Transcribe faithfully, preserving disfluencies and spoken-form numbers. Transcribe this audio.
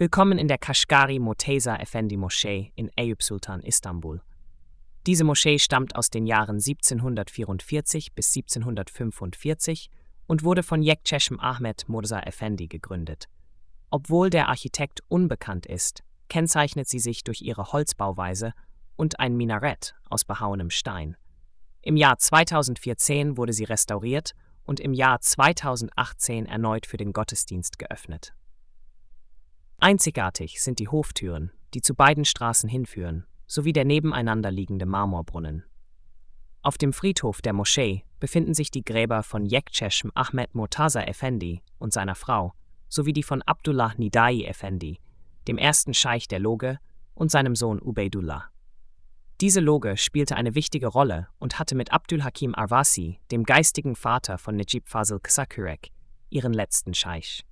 Willkommen in der Kashgari Morteza Effendi Moschee in Eyüp Sultan, Istanbul. Diese Moschee stammt aus den Jahren siebzehnhundertvierundvierzig bis siebzehnhundertfünfundvierzig und wurde von Yekçeşm Ahmet Mirza Effendi gegründet. Obwohl der Architekt unbekannt ist, kennzeichnet sie sich durch ihre Holzbauweise und ein Minarett aus behauenem Stein. Im Jahr zweitausendvierzehn wurde sie restauriert und im Jahr zweitausendachtzehn erneut für den Gottesdienst geöffnet. Einzigartig sind die Hoftüren, die zu beiden Straßen hinführen, sowie der nebeneinander liegende Marmorbrunnen. Auf dem Friedhof der Moschee befinden sich die Gräber von Yekçeşm Ahmet Mirza Effendi und seiner Frau, sowie die von Abdullah Nidai Effendi, dem ersten Scheich der Loge, und seinem Sohn Ubeydullah. Diese Loge spielte eine wichtige Rolle und hatte mit Abdülhakim Arvasi, dem geistigen Vater von Necip Fazıl Kısakürek, ihren letzten Scheich.